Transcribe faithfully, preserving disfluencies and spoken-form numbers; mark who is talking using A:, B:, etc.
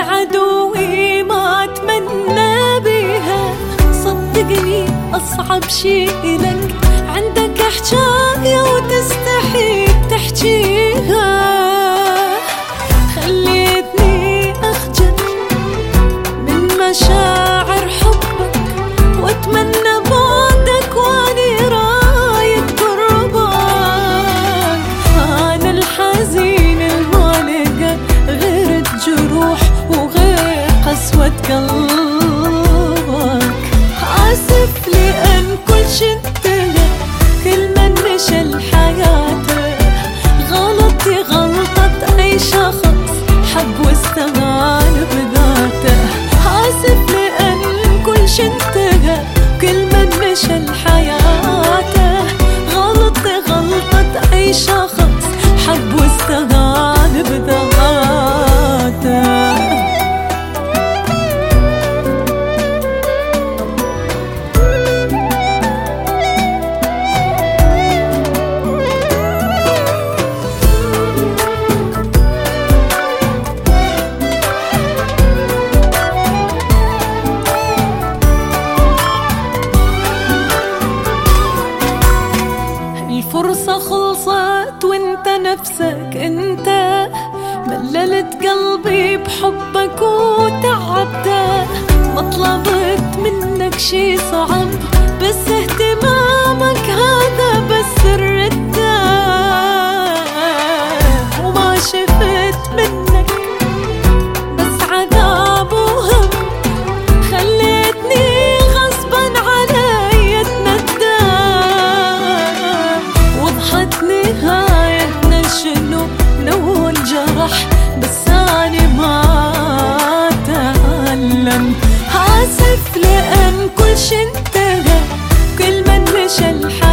A: عدوي ما أتمنى بيها. صدقني أصعب شي لك عندك حجاية وتستحي تحجيها. خليتني أخجل من مشاعر حبك وأتمنى بعدك وأني رايد قربك. أنا الحزين المالقة غير الجروح وغير قسوة قلبك. آسف لأن كل شي انتهى، كل من مشى حياته. غلطي غلطة أي شخص حب واستغال بذاته. آسف لأن كل شي انتهى، كل من مشى حياته. غلطي غلطة أي شخص حب واستغال بذاته. الفرصة خلصت وانت نفسك انت مللت قلبي بحبك وتعبته. ما طلبت منك شي صعب بس اهتمامك هذا بس ردته. وما شفت منك بس عذاب وهم، خليتني غصبا علي اتندم. وضحت نهايتنا شنو من اول جرح بس أنا ما أتألم. آسف لأن كل شي انتهى، كل من مشى